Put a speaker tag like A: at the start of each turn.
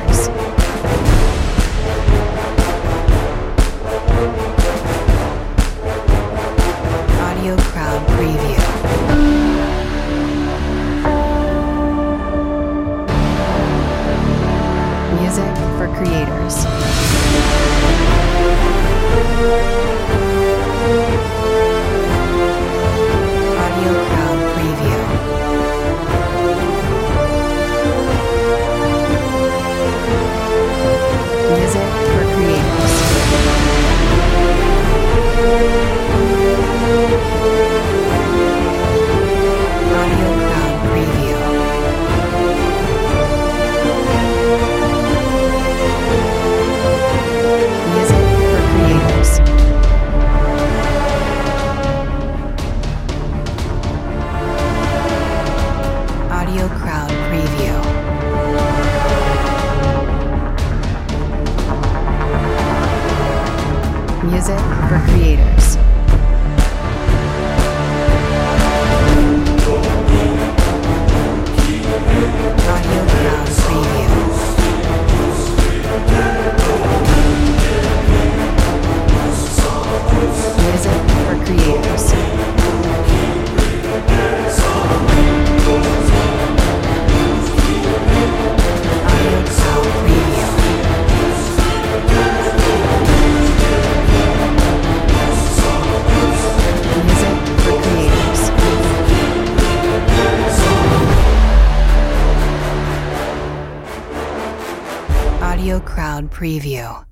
A: creators. Audio Crowd Preview. Music for creators. Audio Crowd Preview. Music for creators. Audio Crowd Preview. Music for creators. Audio Crowd Preview. Music for creators. Audio Crowd Preview. Music for creators. Audio Crowd Preview. Music for creators. Audio Crowd Preview.